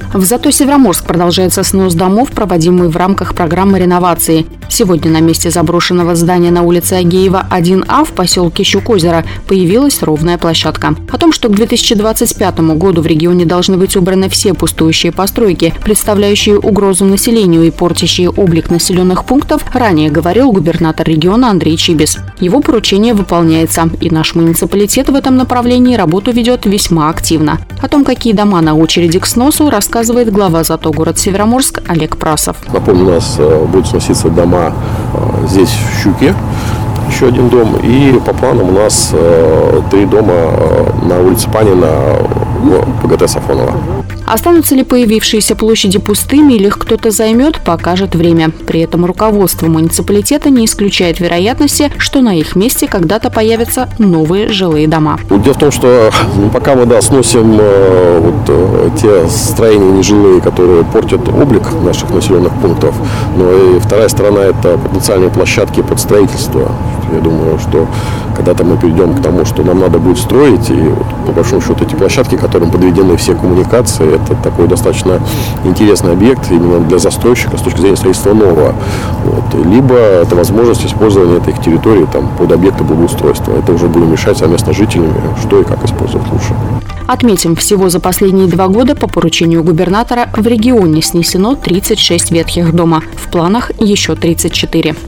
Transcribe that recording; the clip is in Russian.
В Зато-Североморск продолжается снос домов, проводимый в рамках программы реновации. Сегодня на месте заброшенного здания на улице Агеева 1А в поселке Щук-Озеро появилась ровная площадка. О том, что к 2025 году в регионе должны быть убраны все пустующие постройки, представляющие угрозу населению и портящие облик населенных пунктов, ранее говорил губернатор региона Андрей Чибис. Его поручение выполняется, и наш муниципалитет в этом направлении работу ведет весьма активно. О том, какие дома на очереди к сносу, рассказывает глава ЗАТО город Североморск Олег Прасов. Напомню, у нас будут сноситься дома здесь, в Щуке, еще один дом. И по планам у нас 3 дома на улице Панина в ПГТ Сафонова. Останутся ли появившиеся площади пустыми или их кто-то займет, покажет время. При этом руководство муниципалитета не исключает вероятности, что на их месте когда-то появятся новые жилые дома. Дело в том, что пока мы сносим те строения нежилые, которые портят облик наших населенных пунктов, но и вторая сторона – это потенциальные площадки под строительство. Я думаю, что когда-то мы перейдем к тому, что нам надо будет строить, и по большому счету эти площадки, которым подведены все коммуникации, это такой достаточно интересный объект именно для застройщика с точки зрения строительства нового. Либо это возможность использования этих территорий под объекты благоустройства. Это уже будем решать совместно с жителями, что и как использовать лучше. Отметим, всего за последние 2 года по поручению губернатора в регионе снесено 36 ветхих дома. В планах еще 34.